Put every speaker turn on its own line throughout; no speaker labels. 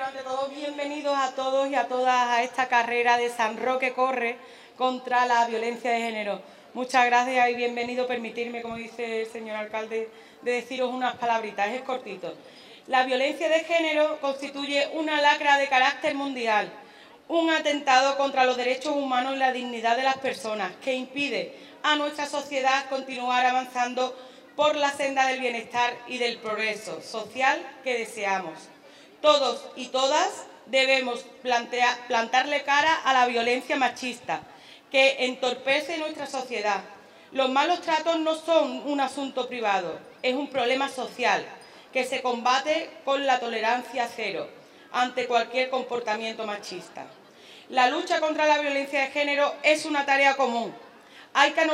ante todo, bienvenidos a todos y a todas a esta carrera de San Roque Corre contra la violencia de género. Muchas gracias y bienvenido. Permitirme, como dice el señor alcalde, de deciros unas palabritas, es cortito. La violencia de género constituye una lacra de carácter mundial, un atentado contra los derechos humanos y la dignidad de las personas, que impide a nuestra sociedad continuar avanzando por la senda del bienestar y del progreso social que deseamos. Todos y todas debemos plantarle cara a la violencia machista, que entorpece nuestra sociedad. Los malos tratos no son un asunto privado, es un problema social que se combate con la tolerancia cero ante cualquier comportamiento machista. La lucha contra la violencia de género es una tarea común. Hay que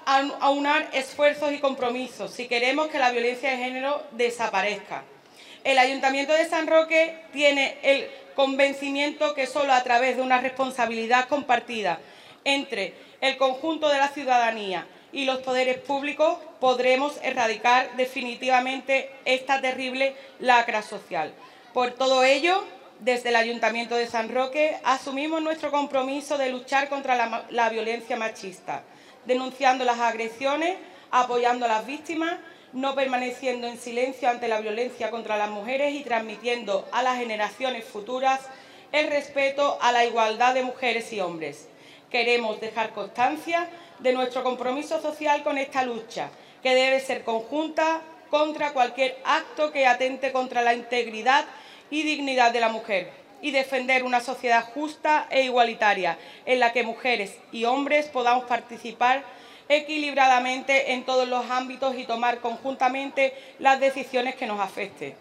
aunar esfuerzos y compromisos si queremos que la violencia de género desaparezca. El Ayuntamiento de San Roque tiene el convencimiento que solo a través de una responsabilidad compartida entre el conjunto de la ciudadanía y los poderes públicos podremos erradicar definitivamente esta terrible lacra social. Por todo ello, desde el Ayuntamiento de San Roque asumimos nuestro compromiso de luchar contra la violencia machista, denunciando las agresiones, apoyando a las víctimas, no permaneciendo en silencio ante la violencia contra las mujeres y transmitiendo a las generaciones futuras el respeto a la igualdad de mujeres y hombres. Queremos dejar constancia de nuestro compromiso social con esta lucha, que debe ser conjunta contra cualquier acto que atente contra la integridad y dignidad de la mujer, y defender una sociedad justa e igualitaria, en la que mujeres y hombres podamos participar equilibradamente en todos los ámbitos y tomar conjuntamente las decisiones que nos afecten.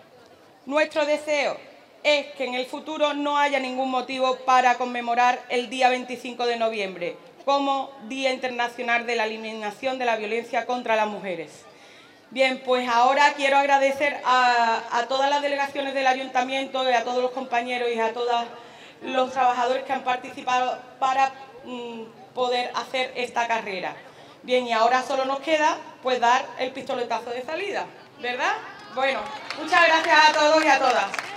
Nuestro deseo es que en el futuro no haya ningún motivo para conmemorar el día 25 de noviembre como Día Internacional de la Eliminación de la Violencia contra las Mujeres. Bien, pues ahora quiero agradecer a todas las delegaciones del Ayuntamiento y a todos los compañeros y a todos los trabajadores que han participado para poder hacer esta carrera. Bien, y ahora solo nos queda pues dar el pistoletazo de salida, ¿verdad? Bueno, muchas gracias a todos y a todas.